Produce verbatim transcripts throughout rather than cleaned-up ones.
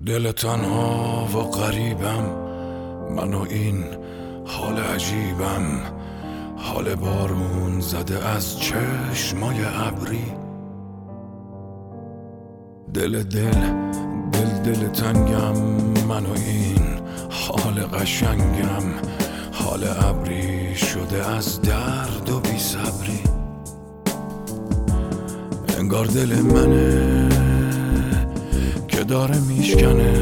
دل تنها و غریبم، من و این حال عجیبم، حال بارون زده از چشمای ابری. دل دل دل دل تنگم، من و این حال قشنگم، حال ابری شده از درد و بی صبری. انگار دل منه که داره میشکنه،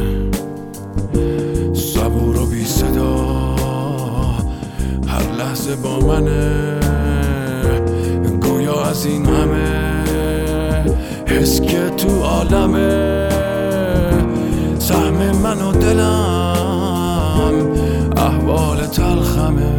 صبور و بی صدا هر لحظه با منه، گویا از این همه حس که تو عالمه، سهم من و دلم احوال تلخمه.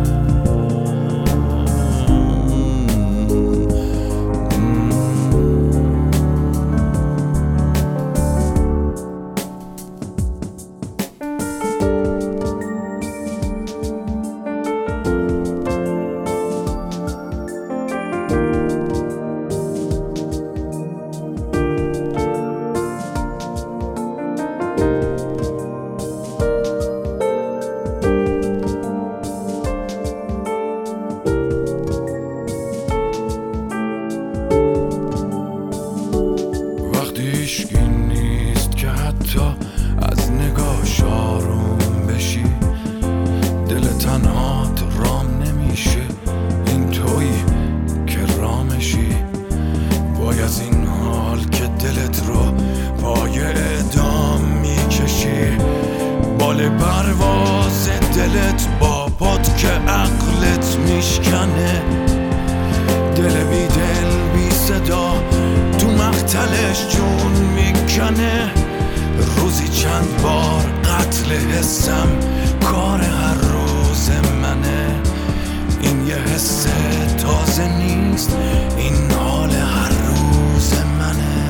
هیچکی نیست که حتی از نگاهش آروم بشی، دل تنهات رام نمیشه، این تویی که رامشی. وای از این حال که دلت رو پای اعدام میکشی، بال پرواز دلت با پات که عقلت میشکنه، دل بی دل بی صدا تو مقتلش جون میکنه. روزی چند بار قتل حسم کار هر روز منه، این یه حس تازه نیست، این حال هر روز منه.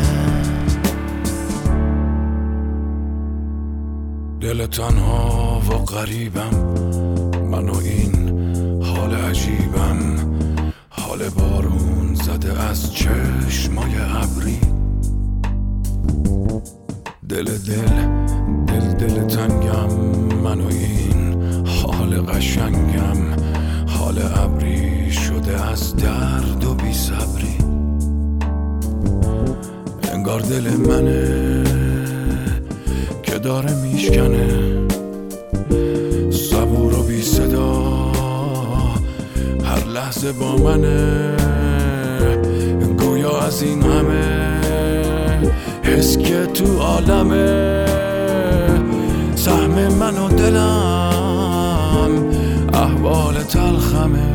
دل تنها و غریبم، من و این حال عجیبم، حال بارون زده از چشمای ابری. دل دل دل دل تنگم، من و این حال قشنگم، حال ابری شده از درد و بی صبری. انگار دل منه که داره میشکنه، صبور و بی صدا هر لحظه با منه، گویا از این همه حس که تو عالمه، سهم من و دلم احوال تلخمه.